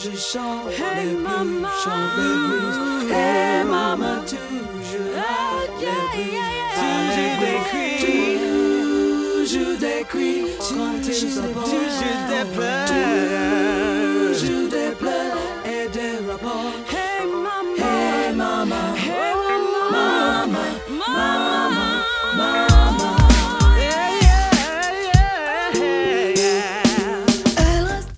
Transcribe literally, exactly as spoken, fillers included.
je chante les blues, chante les blues. Hey maman, toujours les blues. Toujours des cris, toujours des cris. Quand ils se battent, toujours des pleurs.